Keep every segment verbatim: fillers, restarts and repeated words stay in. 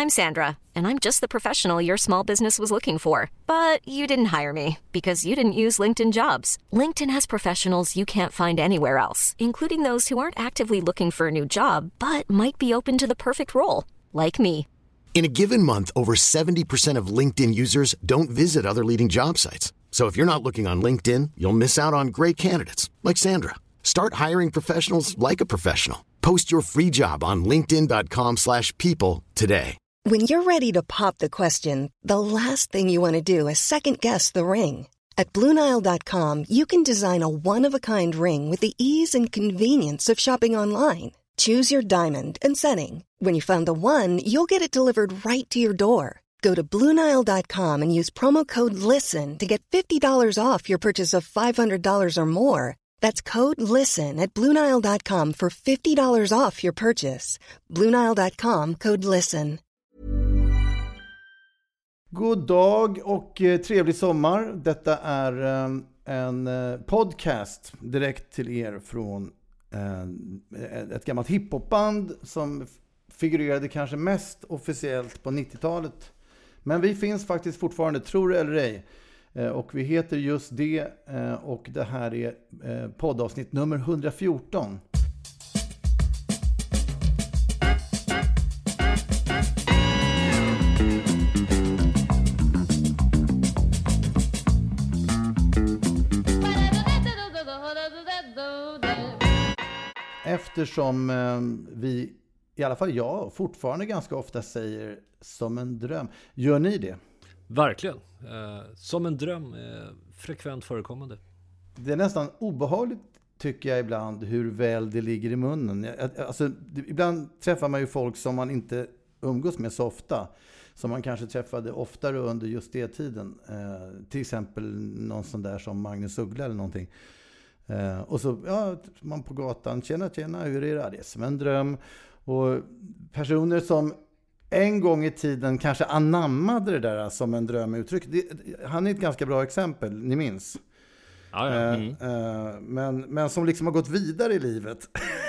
I'm Sandra, and I'm just the professional your small business was looking for. But you didn't hire me because you didn't use LinkedIn Jobs. LinkedIn has professionals you can't find anywhere else, including those who aren't actively looking for a new job, but might be open to the perfect role, like me. In a given month, over seventy percent of LinkedIn users don't visit other leading job sites. So if you're not looking on LinkedIn, you'll miss out on great candidates like Sandra. Start hiring professionals like a professional. Post your free job on linkedin dot com slash people today. When you're ready to pop the question, the last thing you want to do is second-guess the ring. At Blue Nile dot com, you can design a one-of-a-kind ring with the ease and convenience of shopping online. Choose your diamond and setting. When you find the one, you'll get it delivered right to your door. Go to Blue Nile dot com and use promo code LISTEN to get fifty dollars off your purchase of five hundred dollars or more. That's code LISTEN at Blue Nile dot com for fifty dollars off your purchase. Blue Nile dot com, code LISTEN. God dag och eh, trevlig sommar. Detta är eh, en eh, podcast direkt till er från eh, ett gammalt hiphopband som figurerade kanske mest officiellt på nittiotalet. Men vi finns faktiskt fortfarande, tror det eller ej. Eh, och vi heter just det eh, och det här är eh, poddavsnitt nummer hundrafjorton. Eftersom eh, vi, i alla fall jag, fortfarande ganska ofta säger som en dröm. Gör ni det? Verkligen. Eh, som en dröm är frekvent förekommande. Det är nästan obehagligt tycker jag ibland hur väl det ligger i munnen. Alltså, ibland träffar man ju folk som man inte umgås med så ofta. Som man kanske träffade oftare under just det tiden. Eh, till exempel någon sån där som Magnus Uggla eller någonting. Uh, och så, ja, man på gatan, tjena, tjena, hur är det? Det är som en dröm. Och personer som en gång i tiden kanske anammade det där som en drömuttryck. Det, han är ett ganska bra exempel, ni minns. Ja, ja. Mm. Uh, uh, men, men som liksom har gått vidare i livet.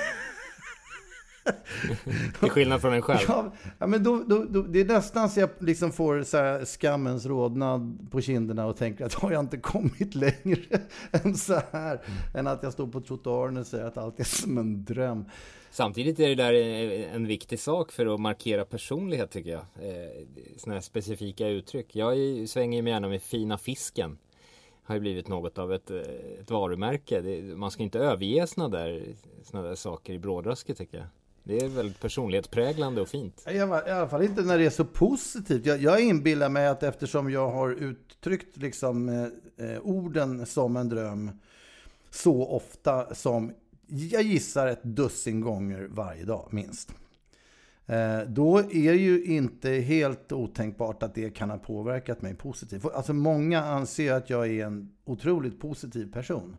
Till skillnad från en själv. Ja, ja men då, då, då, det är nästan så jag liksom får så här skammens rodnad på kinderna och tänker att har jag inte kommit längre än så här. Mm. Än att jag står på trottoaren och säger att allt är som en dröm. Samtidigt är det där en viktig sak för att markera personlighet tycker jag. Såna här specifika uttryck. Jag svänger ju gärna med fina fisken. Har ju blivit något av ett, ett varumärke. Det, man ska inte överge såna där, såna där saker i brådrasket tycker jag. Det är väldigt personlighetspräglande och fint. I alla fall inte när det är så positivt. Jag, jag inbillar mig att eftersom jag har uttryckt liksom, eh, orden som en dröm så ofta som jag gissar ett dussin gånger varje dag minst. Eh, då är det ju inte helt otänkbart att det kan ha påverkat mig positivt. Alltså många anser att jag är en otroligt positiv person.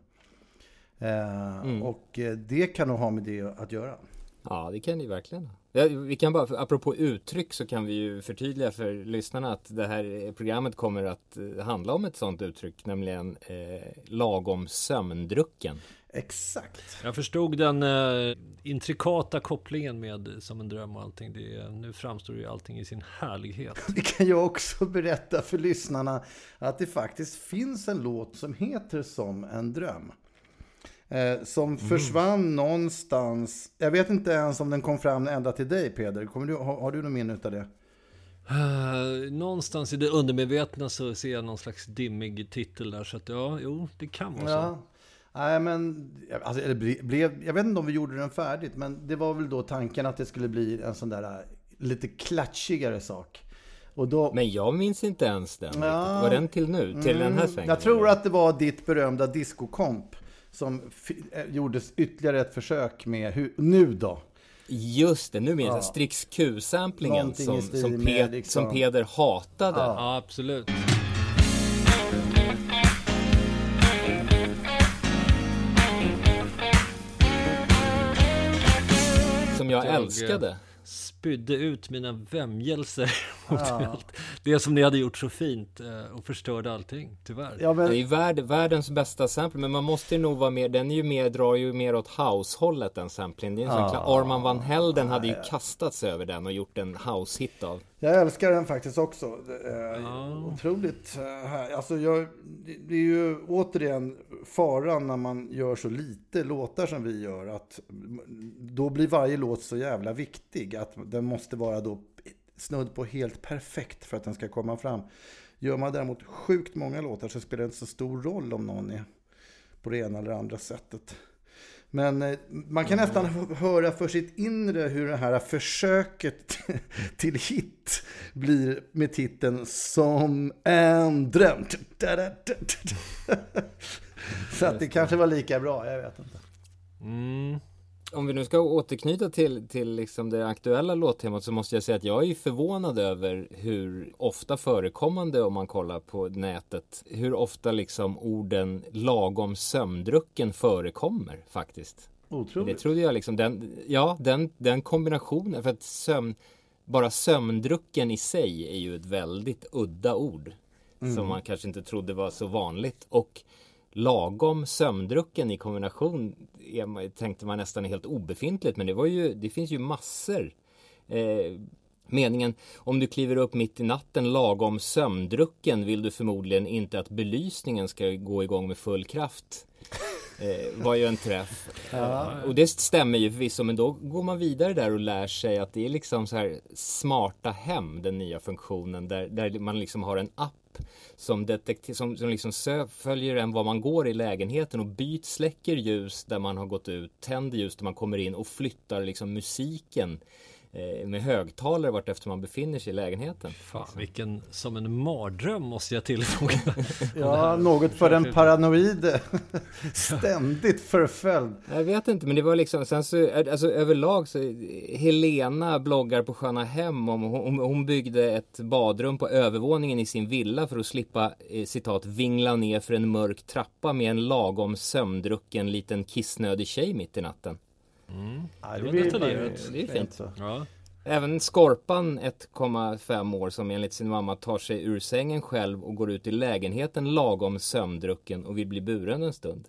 Eh, mm. Och det kan nog ha med det att göra. Ja, det kan det verkligen. Ja, vi kan bara, apropå uttryck så kan vi ju förtydliga för lyssnarna att det här programmet kommer att handla om ett sånt uttryck, nämligen eh, lagom sömndrucken. Exakt. Jag förstod den eh, intrikata kopplingen med som en dröm och allting. Det, nu framstår ju allting i sin härlighet. Det kan jag också berätta för lyssnarna att det faktiskt finns en låt som heter Som en dröm. Eh, som mm. försvann någonstans. Jag vet inte ens om den kom fram ända till dig, Peder. Kommer du, har, har du någon minne utav det? Uh, någonstans i det undermedvetna så ser jag någon slags dimmig titel där. Så att ja, jo, det kan vara ja. så. Nej, men alltså, eller blev, jag vet inte om vi gjorde den färdigt, men det var väl då tanken att det skulle bli en sån där lite klatschigare sak. Och då, men jag minns inte ens den. Ja, var den till nu? Till mm, den här svängen? Jag tror att det var ditt berömda discokomp som f- gjordes ytterligare ett försök med hur, nu då. Just det, nu minns jag ja. Strix Q-samplingen som, som, Pe- liksom. som Peder hatade. Ja, ja absolut. Som jag älskade. spydde ut mina vämjelser mot Ja. allt. Det som ni hade gjort så fint och förstörde allting, tyvärr. Ja, men, Det är ju värld, världens bästa sample, men man måste ju nog vara mer, den är ju mer, drar ju mer åt house-hållet den samplingen. Det är en sån Ja. klar, Arman van Helden hade ju kastats över den och gjort en house-hit av. jag älskar den faktiskt också. Det är Ja. otroligt eh, här. Alltså jag, det är ju återigen faran när man gör så lite låtar som vi gör, att då blir varje låt så jävla viktig att den måste vara då snudd på helt perfekt för att den ska komma fram. Gör man däremot sjukt många låtar så spelar det inte så stor roll om någon är på det ena eller andra sättet. Men eh, man kan nästan h- höra för sitt inre hur det här försöket till hit blir med titeln Som en dröm. Så att det kanske var lika bra, jag vet inte. Mm. Om vi nu ska återknyta till, till liksom det aktuella låttemat, så måste jag säga att jag är ju förvånad över hur ofta förekommande, om man kollar på nätet, hur ofta liksom orden lagom sömndrucken förekommer faktiskt. Otroligt. Det trodde jag liksom, den, ja, den, den kombinationen, för att sömn, bara sömndrucken i sig är ju ett väldigt udda ord Mm. som man kanske inte trodde var så vanligt, och lagom sömndrucken i kombination är, tänkte man nästan är helt obefintligt, men det var ju, det finns ju massor. Eh, meningen, om du kliver upp mitt i natten lagom sömndrucken vill du förmodligen inte att belysningen ska gå igång med full kraft. Eh, var ju en träff. Ja. Och det stämmer ju förvisso, men då går man vidare där och lär sig att det är liksom så här smarta hem, den nya funktionen, där, där man liksom har en app som, detektiv, som, som liksom sö- följer en var man går i lägenheten och byt, släcker ljus där man har gått ut, tänder ljus där man kommer in och flyttar liksom musiken eh, med högtalare vart efter man befinner sig i lägenheten. Fan, vilken, som en mardröm måste jag tillfoga. Ja, något för den paranoide. Ständigt förföljd. Jag vet inte, men det var liksom, sen så, alltså överlag så, Helena bloggar på Sköna Hem om hon, hon byggde ett badrum på övervåningen i sin villa för att slippa, eh, citat, vingla ner för en mörk trappa med en lagom sömndrucken liten kissnödig tjej mitt i natten. Ja, Det var blir- detaljerat. Det är fint. så. Ja. Även Skorpan, ett komma fem år, som enligt sin mamma tar sig ur sängen själv och går ut i lägenheten lagom sömndrucken och vill bli buren en stund.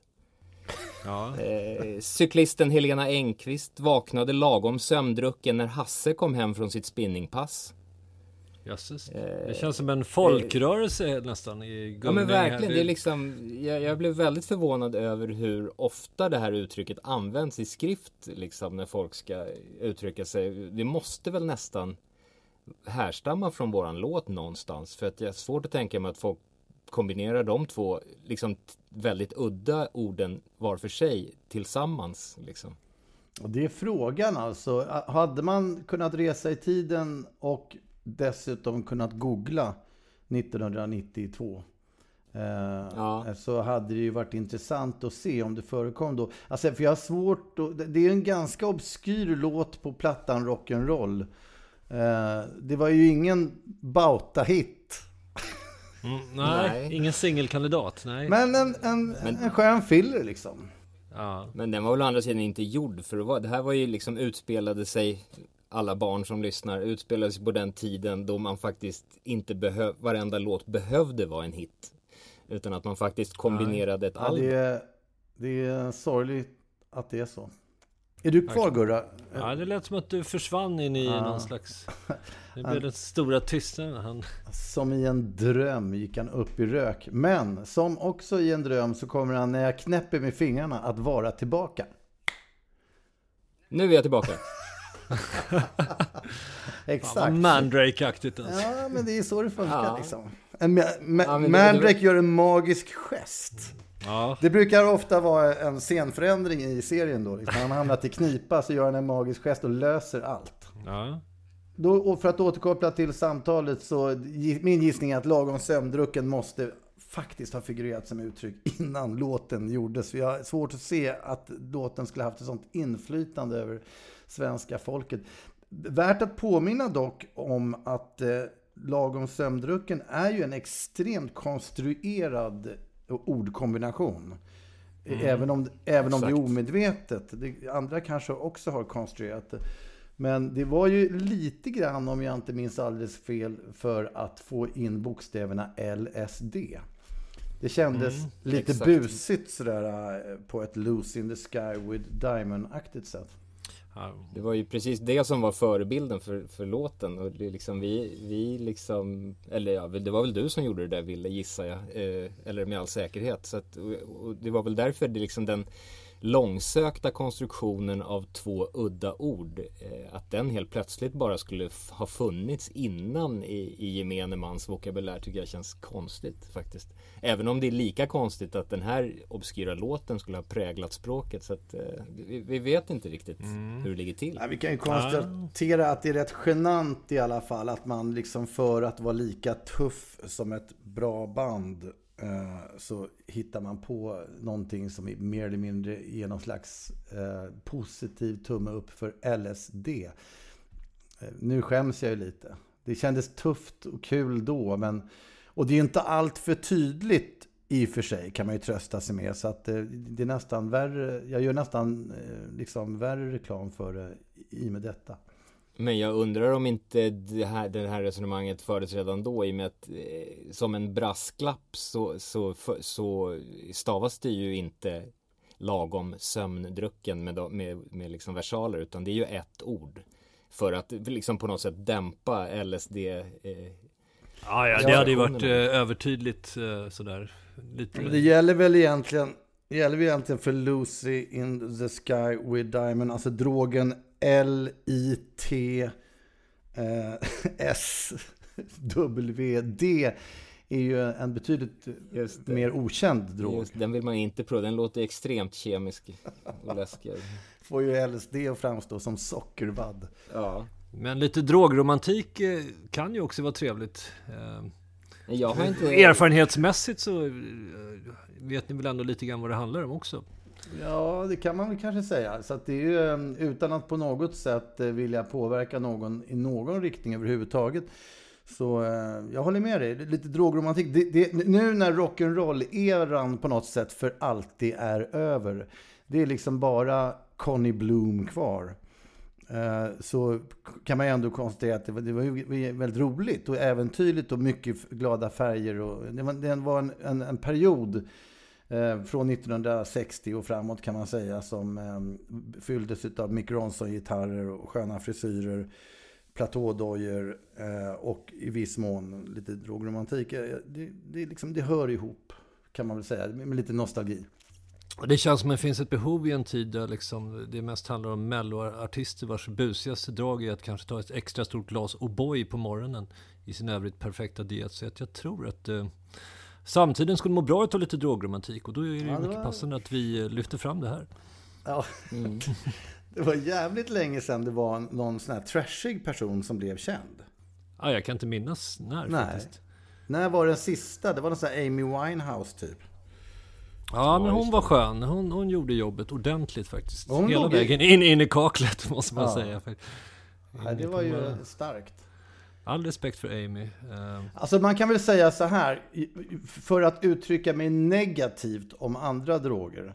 Ja. Eh, cyklisten Helena Engqvist vaknade lagom sömndrucken när Hasse kom hem från sitt spinningpass. Jösses. Det känns som en folkrörelse nästan i Ja, men verkligen, här. det är liksom, jag, jag blev väldigt förvånad över hur ofta det här uttrycket används i skrift liksom, när folk ska uttrycka sig. Det måste väl nästan härstamma från våran låt någonstans, för att jag är svårt att tänka mig att folk kombinerar de två liksom t- väldigt udda orden var för sig tillsammans liksom. Och det är frågan alltså. Hade man kunnat resa i tiden och dessutom kunnat googla nittonhundranittiotvå eh, Ja. så hade det ju varit intressant att se om det förekom då. Alltså, för jag har svårt att, det är en ganska obskyr låt på plattan Rock'n'Roll. Eh, det var ju ingen Bauta-hit. Mm, nej, Nej. ingen singelkandidat. Nej. Men en, en, Men- en skön filler liksom. Ja. Men den var väl å andra sidan inte gjord för att vara, det här var ju liksom utspelade sig, alla barn som lyssnar, utspelade sig på den tiden då man faktiskt inte behöv, varenda låt behövde vara en hit. Utan att man faktiskt kombinerade ett Ja, album. det, är, det är sorgligt att det är så. Är du kvar, Gurra? Ja, det lät som att du försvann in i Ja. någon slags... Det blev den stora tystnaden. Han... Som i en dröm gick han upp i rök. Men som också i en dröm så kommer han, när jag knäpper med fingrarna, att vara tillbaka. Nu är jag tillbaka. Exakt. Mandrake-aktigt alltså. Ja, men det är så det funkar Ja. liksom. En ma- ma- Ja, men det- Mandrake gör en magisk gest. Ja. Det brukar ofta vara en scenförändring i serien då. Liksom. Han har hamnat i knipa så gör han en magisk gest och löser allt. Ja. Då, och för att återkoppla till samtalet så gi- min gissning är att lagom sömndrucken måste faktiskt ha figurerat som uttryck innan låten gjordes. För jag har svårt att se att låten skulle haft ett sånt inflytande över svenska folket. Värt att påminna dock om att eh, lagom sömndrucken är ju en extremt konstruerad ordkombination. Mm. Även om, även om det är omedvetet. Det, andra kanske också har konstruerat det. Men det var ju lite grann, om jag inte minns alldeles fel, för att få in bokstäverna L S D. Det kändes mm, lite exakt. busigt sådär på ett Loose in the Sky with Diamond-aktigt sätt. Det var ju precis det som var förebilden för, för låten. Och det liksom vi, vi liksom, eller ja, det var väl du som gjorde det där, ville gissa jag. Eh, eller med all säkerhet. Så att, och, och det var väl därför det liksom den långsökta konstruktionen av två udda ord, eh, att den helt plötsligt bara skulle f- ha funnits innan i, i gemene mans vokabulär, tycker jag känns konstigt faktiskt. Även om det är lika konstigt att den här obskyra låten skulle ha präglat språket, så att eh, vi, vi vet inte riktigt mm. hur det ligger till. Ja, vi kan ju konstatera att det är rätt genant i alla fall att man liksom, för att vara lika tuff som ett bra band, så hittar man på någonting som är mer eller mindre ger någon slags eh, positiv tumme upp för L S D. Eh, nu skäms jag ju lite. Det kändes tufft och kul då, men och det är inte allt för tydligt i och för sig, kan man ju trösta sig med, så att eh, det är nästan värre, jag gör nästan eh, liksom värre reklam för det i med detta. Men jag undrar om inte det här, det här resonemanget fördes redan då, i och med att eh, som en brasklapp så, så, för, så stavas det ju inte lagom sömndrucken med, med, med liksom versaler, utan det är ju ett ord för att liksom på något sätt dämpa L S D. Eh, ja, ja, det hade ju varit eh, övertydligt eh, sådär. Lite. Det gäller väl egentligen, det gäller väl egentligen för Lucy in the Sky with Diamond, alltså drogen L I T S W D är ju en betydligt mer okänd drog. Just, den vill man inte prova, den låter extremt kemisk och läskig. Får ju L S D att framstå som sockervadd. Ja. Men lite drogromantik kan ju också vara trevligt. Jag har inte... Erfarenhetsmässigt så vet ni väl ändå lite grann vad det handlar om också. Ja, det kan man väl kanske säga. Så att det är ju, utan att på något sätt vilja påverka någon i någon riktning överhuvudtaget. Så jag håller med dig. Lite drogromantik. Det, det, nu när rock'n'roll-eran på något sätt för alltid är över. Det är liksom bara Connie Bloom kvar. Så kan man ju ändå konstatera att det var, det var ju väldigt roligt och äventyrligt och mycket glada färger. Och det var, det var en, en, en period från nittonhundrasextio och framåt, kan man säga, som eh, fylldes av Mick Ronson-gitarrer och sköna frisyrer, platådojor eh, och i viss mån lite drogromantik. Det, det, liksom, det hör ihop, kan man väl säga, med lite nostalgi. Det känns som att det finns ett behov i en tid där liksom det mest handlar om melloartister vars busigaste drag är att kanske ta ett extra stort glas O'boy på morgonen i sin övrigt perfekta diet. Så att jag tror att eh, samtiden skulle må bra att ta lite drogromantik, och då är det ju ja, det mycket var... passande att vi lyfter fram det här. Ja, mm. Det var jävligt länge sedan det var någon sån här trashig person som blev känd. Ja, jag kan inte minnas när. Nej. Faktiskt. När var den sista? Det var någon sån här Amy Winehouse typ. Ja, men hon var skön. Hon, hon gjorde jobbet ordentligt faktiskt. Hela vägen in, in i kaklet, måste man ja. säga. Ja, det var ju starkt. All respekt för Amy. Alltså man kan väl säga så här, för att uttrycka mig negativt om andra droger,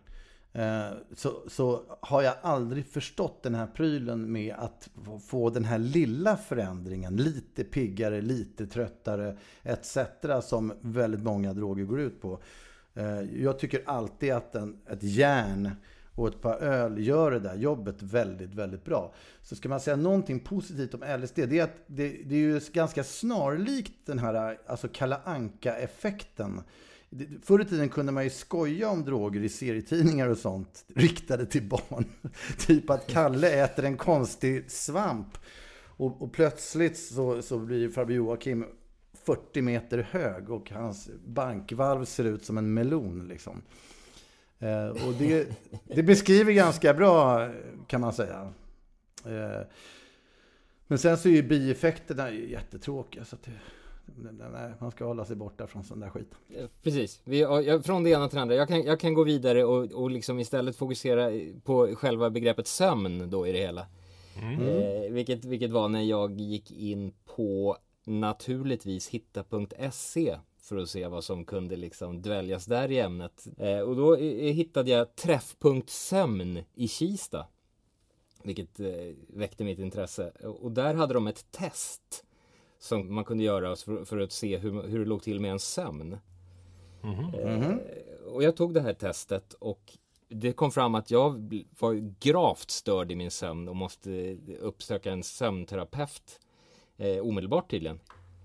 så, så har jag aldrig förstått den här prylen med att få den här lilla förändringen, lite piggare, lite tröttare et cetera, som väldigt många droger går ut på. Jag tycker alltid att en, ett järn och ett par öl gör det där jobbet väldigt, väldigt bra. Så ska man säga någonting positivt om L S D, det är att det, det är ju ganska snarlikt den här alltså Kalle Anka-effekten. Förr i tiden kunde man ju skoja om droger i serietidningar och sånt riktade till barn. Typ att Kalle äter en konstig svamp och, och plötsligt så, så blir farbror Joakim fyrtio meter hög och hans bankvalv ser ut som en melon liksom. Eh, och det, det beskriver ganska bra, kan man säga. Eh, men sen så är ju bieffekterna jättetråkiga, så att det, nej, man ska hålla sig borta från sån där skit. Precis, Vi, jag, från det ena till det andra. Jag kan, jag kan gå vidare och, och liksom istället fokusera på själva begreppet sömn då i det hela. Mm. Eh, vilket, vilket var när jag gick in på naturligtvis hitta punkt se för att se vad som kunde liksom dväljas där i ämnet. Eh, och då eh, hittade jag träffpunkt sömn i Kista. vilket eh, väckte mitt intresse. Och där hade de ett test som man kunde göra för, för att se hur, hur det låg till med en sömn. Mm-hmm. Eh, och jag tog det här testet och det kom fram att jag var gravt störd i min sömn och måste uppsöka en sömnterapeut eh, omedelbart tydligen.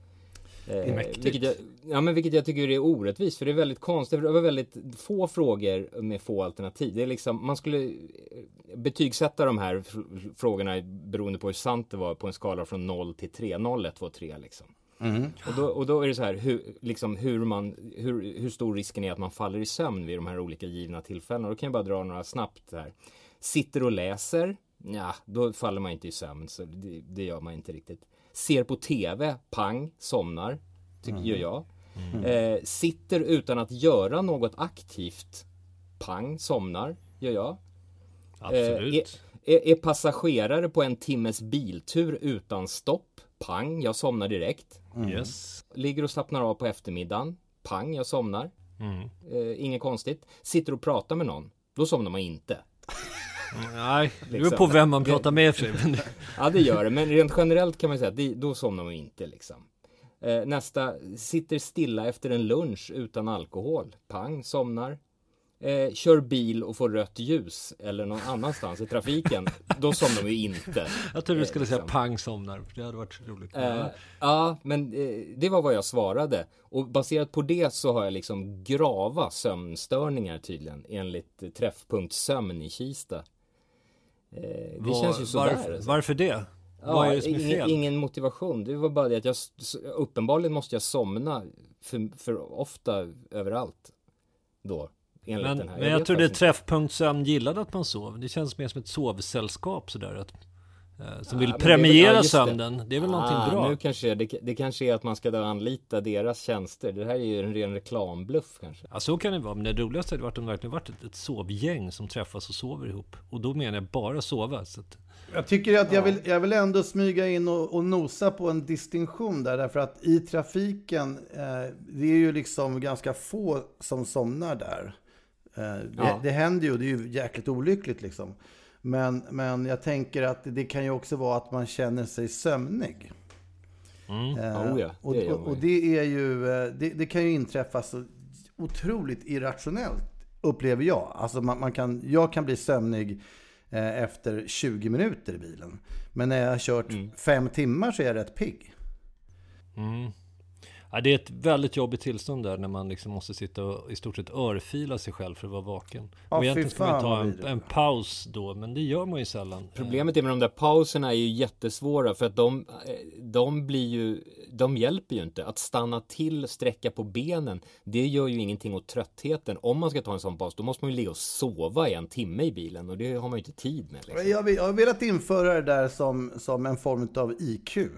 Eh, vilket, jag, ja, men vilket jag tycker är orättvist, för det är väldigt konstigt. Det var väldigt få frågor med få alternativ. Det är liksom, man skulle betygsätta de här f- frågorna beroende på hur sant det var på en skala från noll till tre. noll, ett, två, tre liksom. Mm. Och, då, och då är det så här, hur, liksom hur, man, hur, hur stor risken är att man faller i sömn vid de här olika givna tillfällena. Då kan jag bara dra några snabbt här. Sitter och läser, ja, då faller man inte i sömn, så det, det gör man inte riktigt. Ser på tv, pang, somnar, tycker mm. jag. Mm. Eh, sitter utan att göra något aktivt, pang, somnar, gör jag. Absolut. Eh, är, är, är passagerare på en timmes biltur utan stopp, pang, jag somnar direkt. Mm. Yes. Ligger och slappnar av på eftermiddagen, pang, jag somnar. Mm. Eh, inget konstigt. Sitter och pratar med någon, då somnar man inte. Nej, det beror på vem man pratar med sig. Ja, det gör det. Men rent generellt kan man säga att det, då somnar man inte liksom. Eh, nästa, sitter stilla efter en lunch utan alkohol. Pang, somnar. Eh, kör bil och får rött ljus eller någon annanstans i trafiken. Då somnar man ju inte. Jag tror du skulle eh, liksom. säga pang, somnar. Det hade varit roligt. Eh, ja, men eh, det var vad jag svarade. Och baserat på det så har jag liksom grava sömnstörningar tydligen. Enligt träffpunkt sömn i Kista. Eh, det var, känns ju sådär. Varför, varför det? Ja, Vad är det som är fel? Ingen, ingen motivation. Det var bara det att jag uppenbarligen måste jag somna för, för ofta överallt då. Men, den här. men jag, jag tror det är träffpunkt sömn gillade att man sov. Det känns mer som ett sovsällskap sådär att, eh, som vill ja, premiera det, ja, sömnen. Det. det är väl ah, någonting bra. Nu kanske, det, det kanske är att man ska anlita deras tjänster. Det här är ju en ren reklambluff kanske. Ja, så kan det vara. Men det roligaste hade varit om det verkligen varit ett, ett sovgäng som träffas och sover ihop. Och då menar jag bara sova. Så att... Jag tycker att jag vill, jag vill ändå smyga in och, och nosa på en distinktion där. Därför att i trafiken, eh, det är ju liksom ganska få som somnar där. Det, ja. det händer ju och det är ju jäkligt olyckligt liksom. Men, men jag tänker att det kan ju också vara att man känner sig sömnig. Mm. Eh, oh ja, och, det och, och det är ju det, det kan ju inträffa så otroligt irrationellt, upplever jag. Alltså man, man kan, jag kan bli sömnig eh, efter tjugo minuter i bilen. Men när jag har kört mm. fem timmar så är jag rätt pigg. Mm. Ja, det är ett väldigt jobbigt tillstånd där när man liksom måste sitta och i stort sett örfila sig själv för att vara vaken. Ja, och egentligen ska man ta en, en paus då, men det gör man ju sällan. Problemet är med de där pauserna är ju jättesvåra för att de, de blir ju, de hjälper ju inte. Att stanna till, sträcka på benen, det gör ju ingenting åt tröttheten. Om man ska ta en sån paus, då måste man ju ligga och sova i en timme i bilen och det har man ju inte tid med. Liksom. Jag, jag har velat införa det där som, som en form av I Q.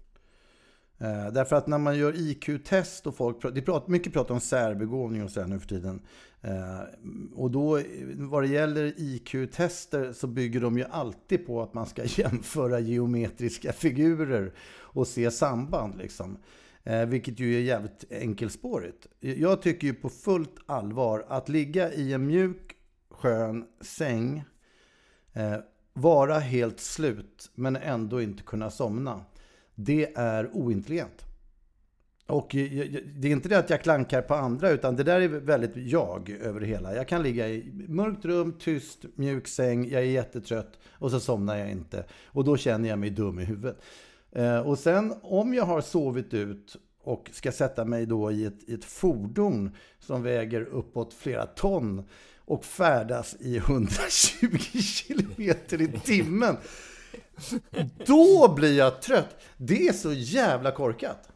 Eh, därför att när man gör I Q-test och folk, det pratar, mycket pratar om särbegåvning och så här nu för tiden. Eh, och då vad det gäller I Q-tester så bygger de ju alltid på att man ska jämföra geometriska figurer och se samband liksom. Eh, vilket ju är jävligt enkelspårigt. Jag tycker ju på fullt allvar att ligga i en mjuk, skön säng, eh, vara helt slut men ändå inte kunna somna. Det är ointelligent. Och det är inte det att jag klankar på andra, utan det där är väldigt jag över det hela. Jag kan ligga i mörkt rum, tyst, mjuk säng, jag är jättetrött och så somnar jag inte. Och då känner jag mig dum i huvudet. Och sen om jag har sovit ut och ska sätta mig då i ett, i ett fordon som väger uppåt flera ton och färdas i hundratjugo kilometer i timmen, då blir jag trött. Det är så jävla korkat.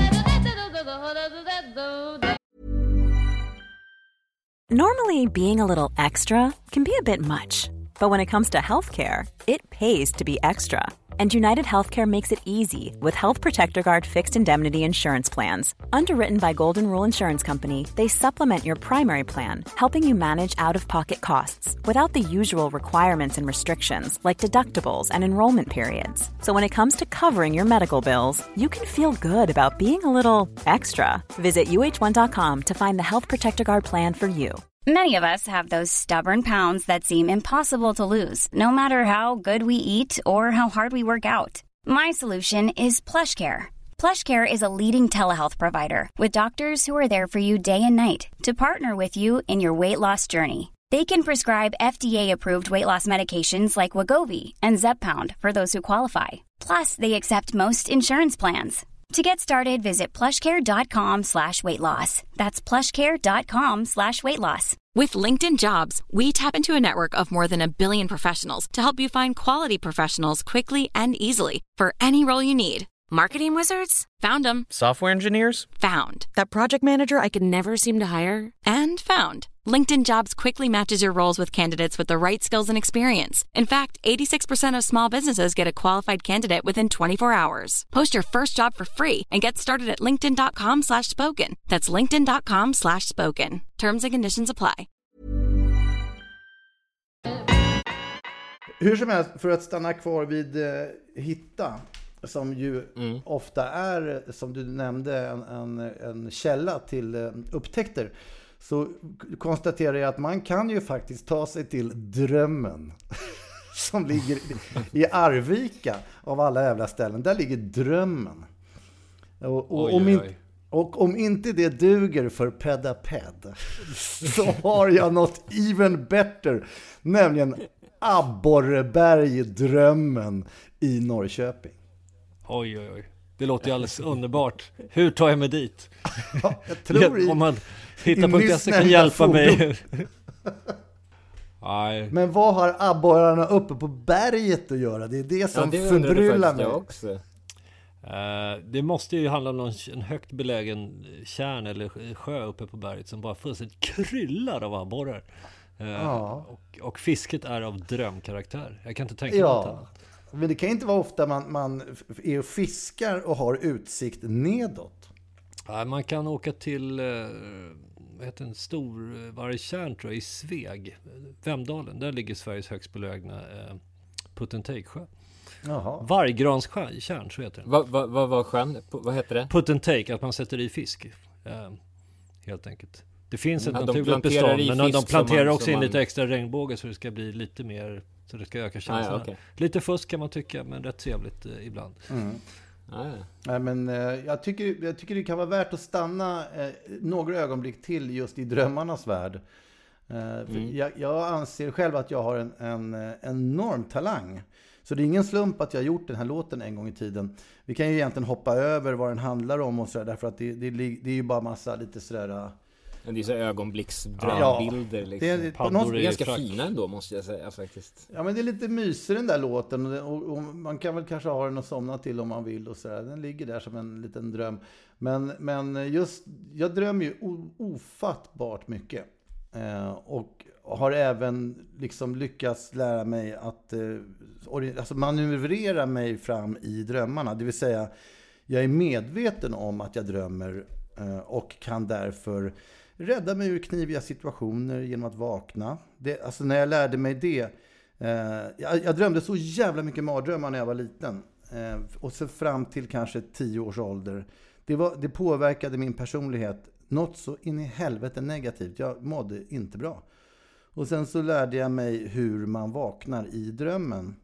Normally, being a little extra can be a bit much. But when it comes to healthcare, it pays to be extra. And United Healthcare makes it easy with Health Protector Guard fixed indemnity insurance plans. Underwritten by Golden Rule Insurance Company, they supplement your primary plan, helping you manage out-of-pocket costs without the usual requirements and restrictions like deductibles and enrollment periods. So when it comes to covering your medical bills, you can feel good about being a little extra. Visit U H one dot com to find the Health Protector Guard plan for you. Many of us have those stubborn pounds that seem impossible to lose, no matter how good we eat or how hard we work out. My solution is PlushCare. PlushCare is a leading telehealth provider with doctors who are there for you day and night to partner with you in your weight loss journey. They can prescribe F D A-approved weight loss medications like Wegovy and Zepbound for those who qualify. Plus, they accept most insurance plans. To get started, visit plushcare.com slash weight loss. That's plushcare.com slash weight loss. With LinkedIn Jobs, we tap into a network of more than a billion professionals to help you find quality professionals quickly and easily for any role you need. Marketing wizards? Found them. Software engineers? Found. That project manager I could never seem to hire? And found. LinkedIn Jobs quickly matches your roles with candidates with the right skills and experience. In fact, eighty-six percent of small businesses get a qualified candidate within twenty-four hours. Post your first job for free and get started at linkedin.com slash spoken. That's linkedin.com slash spoken. Terms and conditions apply. Hur som helst, för att stanna kvar vid eh, hitta, som ju mm. ofta är, som du nämnde, en, en, en källa till eh, upptäckter, så konstaterar jag att man kan ju faktiskt ta sig till Drömmen som ligger i Arvika av alla jävla ställen. Där ligger Drömmen. Och, och, oj, om, in, och om inte det duger för pedaped så har jag något even better, nämligen Abborreberg Drömmen i Norrköping. Oj, oj, oj. Det låter ju alldeles underbart. Hur tar jag mig dit? Ja, jag tror i, om man hittar på att kan hjälpa mig. Nej. Men vad har abborrarna uppe på berget att göra? Det är det som ja, det förbryllar mig. Också. Uh, det måste ju handla om någon, en högt belägen kärn eller sjö uppe på berget som bara fullständigt kryllar av abborrar. Uh, ja. och, och fisket är av drömkaraktär. Jag kan inte tänka ja. något annat. Men det kan inte vara ofta man, man är och fiskar och har utsikt nedåt. Ja, man kan åka till eh, vad heter en stor vargtjärn tror jag, i Sveg, Vemdalen. Där ligger Sveriges högst belägna eh, Put-and-take-sjö. Varggranskärn, så heter den. Vad va, va, va sjön? P- vad heter det? Put-and-take, att man sätter i fisk. Eh, helt enkelt. Det finns ett ja, naturligt bestånd, men de, de planterar man, också in man... lite extra regnbåge så det ska bli lite mer, så det ska öka chanserna. Ah, ja, okay. Lite fusk kan man tycka, men rätt trevligt eh, ibland. Mm. Ah, ja. Nej, men eh, jag, tycker, jag tycker det kan vara värt att stanna eh, några ögonblick till just i drömmarnas värld. Eh, mm. jag, jag anser själv att jag har en, en, en enorm talang. Så det är ingen slump att jag har gjort den här låten en gång i tiden. Vi kan ju egentligen hoppa över vad den handlar om och sådär, därför att det, det, det är ju bara massa lite sådär... Men det är så ögonblicksdrömbilder ja, liksom. Det är, på något, det är ganska fina ändå, måste jag säga faktiskt. Ja, men det är lite mysig den där låten och, och, och man kan väl kanske ha den att somna till om man vill och sådär. Den ligger där som en liten dröm. Men, men just, jag drömmer ju ofattbart mycket. Eh, och har även liksom lyckats lära mig att eh, alltså manövrera mig fram i drömmarna. Det vill säga, jag är medveten om att jag drömmer eh, och kan därför rädda mig ur kniviga situationer genom att vakna. Det, alltså när jag lärde mig det, eh, jag, jag drömde så jävla mycket mardrömmar när jag var liten. Eh, och så fram till kanske tio års ålder. Det, var, det påverkade min personlighet något så in i helvete negativt. Jag mådde inte bra. Och sen så lärde jag mig hur man vaknar i drömmen.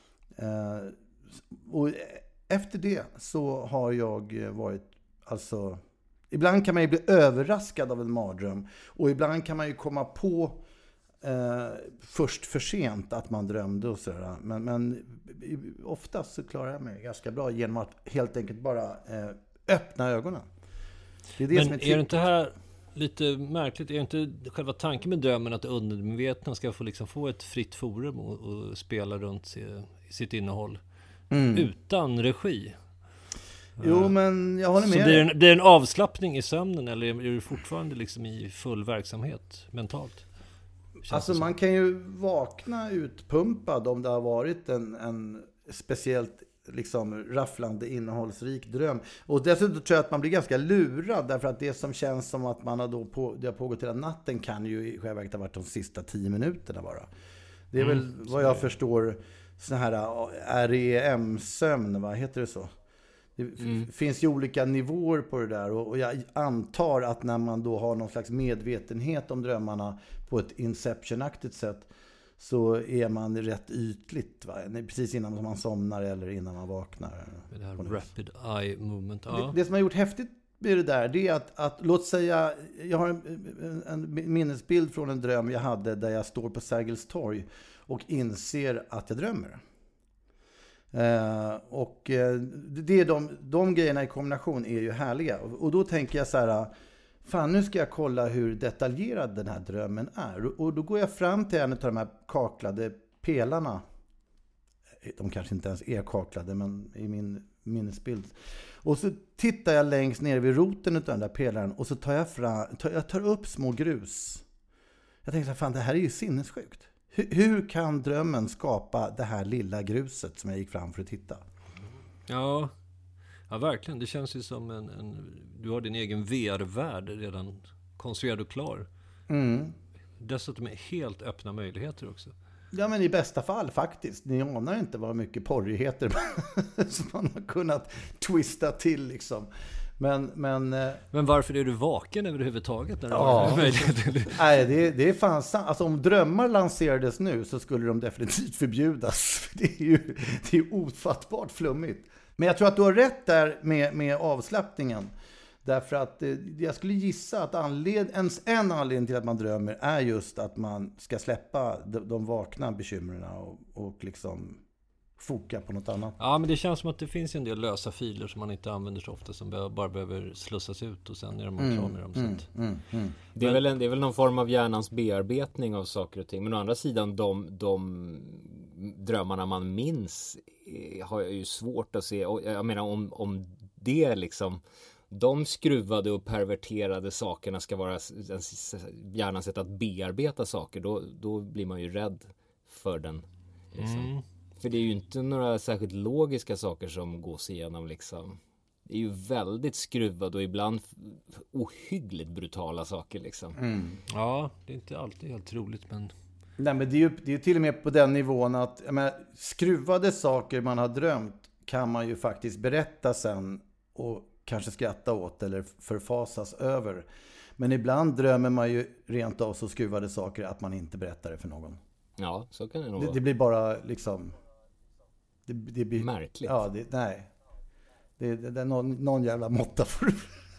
Eh, och efter det så har jag varit, alltså... Ibland kan man ju bli överraskad av en mardröm. Och ibland kan man ju komma på eh, först för sent att man drömde och sådär. Men, men oftast så klarar jag mig ganska bra genom att helt enkelt bara eh, öppna ögonen. Det är det men som är, är det inte här lite märkligt? Är det inte själva tanken med drömmen att undermedvetna ska få, liksom, få ett fritt forum och, och spela runt i, i sitt innehåll mm. utan regi? Jo, men jag håller med. Så det är, en, det är en avslappning i sömnen, eller är du fortfarande liksom i full verksamhet mentalt? Känns alltså man kan ju vakna utpumpad om det har varit en, en speciellt liksom rafflande, innehållsrik dröm. Och dessutom tror jag att man blir ganska lurad, därför att det som känns som att man har då på, det har pågått hela natten kan ju i själva verket ha varit de sista tio minuterna bara. Det är mm, väl vad jag förstår sån här R E M-sömn, vad heter det så? Det f- Mm. finns ju olika nivåer på det där. Och, och jag antar att när man då har någon slags medvetenhet om drömmarna på ett Inception-aktigt sätt, så är man rätt ytligt, va? Precis innan man somnar eller innan man vaknar. Med det här rapid eye movement. Ja. Det, det som har gjort häftigt med det där, det är att, att låt säga, jag har en, en minnesbild från en dröm jag hade där jag står på Sergels torg och inser att jag drömmer. Eh, och eh, det är de, de grejerna i kombination är ju härliga. Och, och då tänker jag så här, fan, nu ska jag kolla hur detaljerad den här drömmen är. Och, och då går jag fram till en av de här kaklade pelarna. De kanske inte ens är kaklade, men i min minnesbild. Och så tittar jag längst ner vid roten av den där pelaren och så tar jag fram, tar, jag tar upp små grus. Jag tänker så här, fan, det här är ju sinnessjukt. Hur, hur kan drömmen skapa det här lilla gruset som jag gick fram för att titta? Ja, ja verkligen. Det känns ju som en, en du har din egen V R-värld redan konstruerad och klar. Mm. Dessutom är helt öppna möjligheter också. Ja, men i bästa fall faktiskt. Ni anar inte vad mycket porrigheter som man har kunnat twista till liksom. Men, men, men varför är du vaken överhuvudtaget? När du ja, har möjlighet? Nej, det, det är fan sant. Alltså om drömmar lanserades nu så skulle de definitivt förbjudas. Det är ju det är ofattbart flummigt. Men jag tror att du har rätt där med, med avslappningen. Därför att eh, jag skulle gissa att anled- ens en anledning till att man drömmer är just att man ska släppa de, de vakna bekymren och, och liksom foka på något annat. Ja, men det känns som att det finns en del lösa filer som man inte använder så ofta, som bara behöver slussas ut och sen är man Mm, klar med dem. mm, mm, mm. Det är, väl en, det är väl någon form av hjärnans bearbetning av saker och ting. Men å andra sidan, de, de drömmarna man minns eh, har jag ju svårt att se. Och jag menar, om, om det liksom... De skruvade och perverterade sakerna ska vara hjärnans sätt att bearbeta saker, då, då blir man ju rädd för den. Liksom. Mm. För det är ju inte några särskilt logiska saker som gås igenom. Liksom. Det är ju väldigt skruvade och ibland ohyggligt brutala saker. Liksom. Mm. Ja, det är inte alltid helt troligt, men... Nej, men det är ju det är till och med på den nivån att jag menar, skruvade saker man har drömt kan man ju faktiskt berätta sen och kanske skratta åt eller förfasas över. Men ibland drömmer man ju rent av så skruvade saker att man inte berättar det för någon. Ja, så kan det nog det, vara. det blir bara liksom... Det, det blir, märkligt. Ja, det, nej. Det, det, det är någon, någon jävla måtta för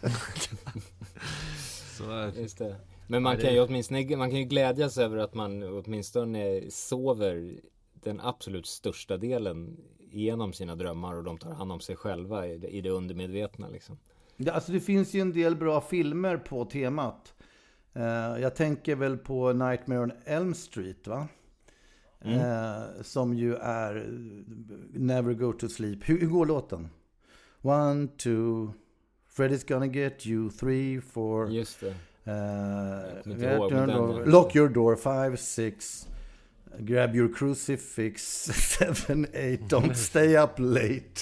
så är det. Just det. Men man kan ju åtminstone man kan ju glädjas över att man åtminstone sover den absolut största delen genom sina drömmar och de tar hand om sig själva i det, i det undermedvetna liksom. Ja, alltså det finns ju en del bra filmer på temat. Uh, jag tänker väl på Nightmare on Elm Street, va? Mm. Uh, som ju är Never Go to Sleep. Hur, hur går låten? One, two, Freddy's gonna get you, three, four. Just det. Uh, ihåg, door, lock your door, five, six. Grab your crucifix, seven, eight, don't stay up late.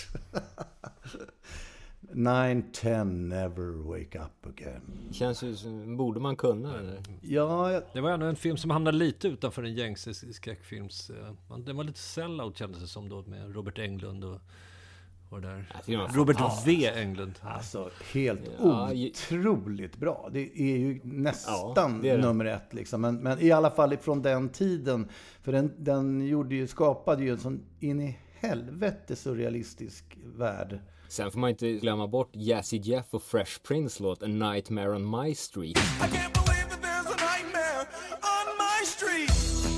nine, ten, never wake up again. Känns ju som, borde man kunna eller? Ja, jag... Det var ändå en film som hamnade lite utanför en gängse skräckfilms. Den var lite sellout kändes det som då, med Robert Englund och, och där. Robert V. Englund. Alltså helt ja, otroligt bra. Det är ju nästan ja, det är det. nummer ett liksom. Men, men i alla fall från den tiden. För den, den gjorde ju, skapade ju en sån in i helvete surrealistisk värld. Sen får man inte glömma bort Jazzy Jeff och Fresh Prince låt A Nightmare on My Street. I can't believe that there's a nightmare on my street.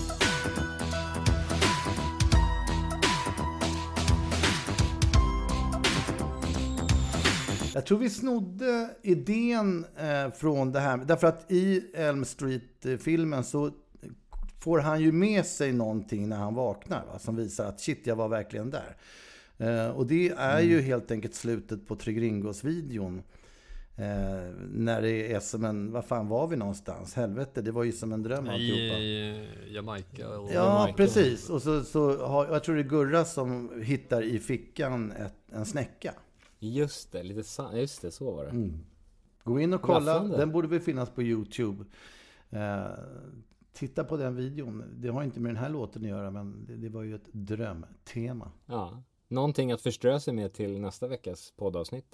Jag tror vi snodde idén eh, från det här. Därför att i Elm Street-filmen så får han ju med sig någonting när han vaknar. Va? Som visar att shit, jag var verkligen där. Uh, och det är mm. ju helt enkelt slutet på Trigringos-videon. Uh, när det är som en... Vad fan var vi någonstans? Helvete, det var ju som en dröm. I, i Jamaica. Och ja, Jamaica. Precis. Och så, så har, jag tror det är Gurra som hittar i fickan ett, en snäcka. Just det, lite sa- just det, så var det. Mm. Gå in och kolla. Den borde väl finnas på YouTube. Uh, titta på den videon. Det har inte med den här låten att göra, men det, det var ju ett drömtema. Ja. någonting att förströ sig med till nästa veckas poddavsnitt.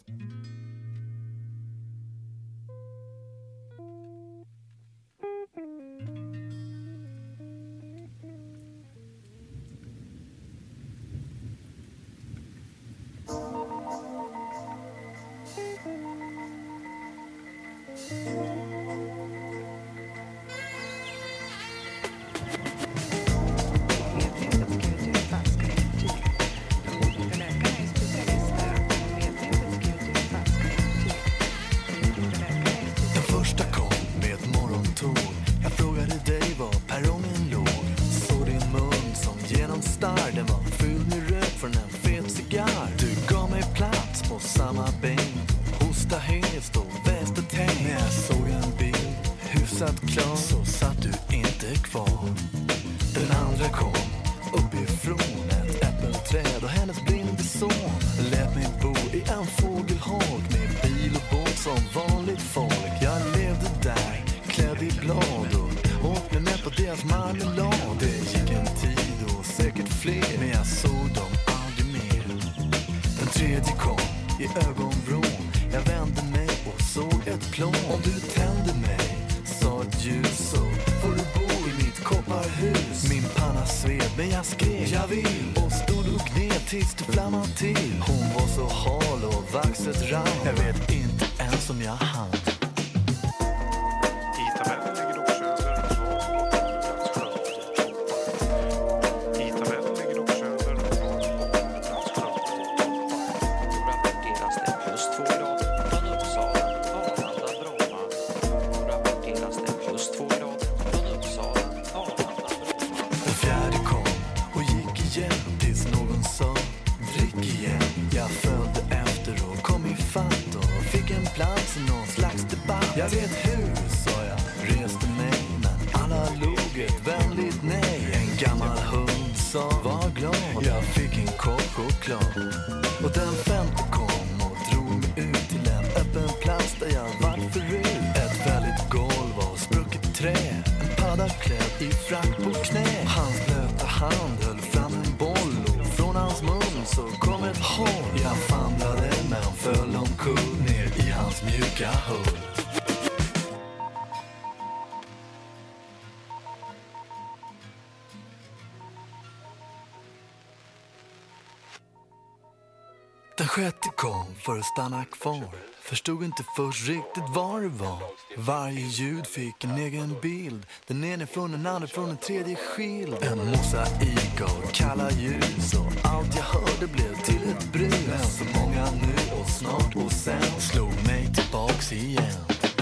Den sjätte kom för att stanna kvar. Förstod inte först riktigt vad det var. Varje ljud fick en egen bild. Den ene från den andra från den tredje skild. En mosaik av kalla ljus. Och allt jag hörde blev till ett brus. Men så många nu och snart och sen slog mig tillbaks igen.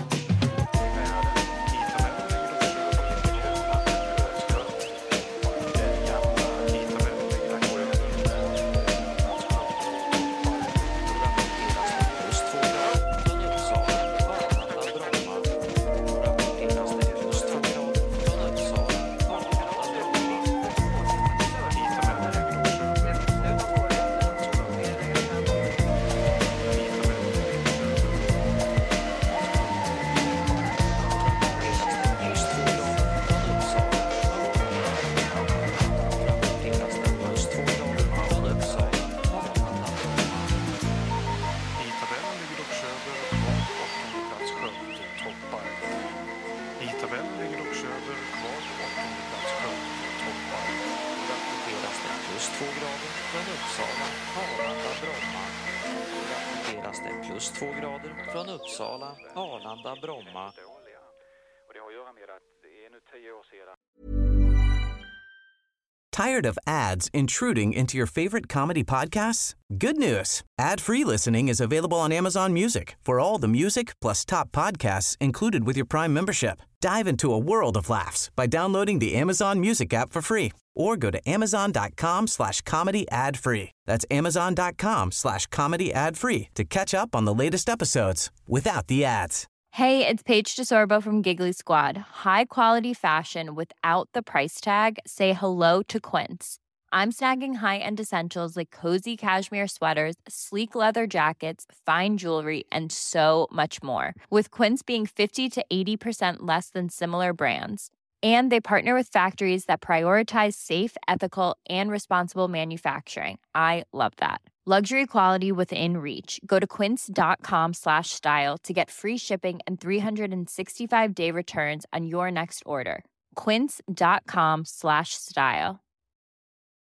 Tired of ads intruding into your favorite comedy podcasts? Good news. Ad-free listening is available on Amazon Music for all the music plus top podcasts included with your Prime membership. Dive into a world of laughs by downloading the Amazon Music app for free or go to amazon.com slash comedy ad free. That's amazon.com slash comedy ad free to catch up on the latest episodes without the ads. Hey, it's Paige DeSorbo from Giggly Squad. High quality fashion without the price tag. Say hello to Quince. I'm snagging high-end essentials like cozy cashmere sweaters, sleek leather jackets, fine jewelry, and so much more. With Quince being fifty to eighty percent less than similar brands. And they partner with factories that prioritize safe, ethical, and responsible manufacturing. I love that. Luxury quality within reach. Go to quince.com slash style to get free shipping and three sixty-five day returns on your next order. Quince.com slash style.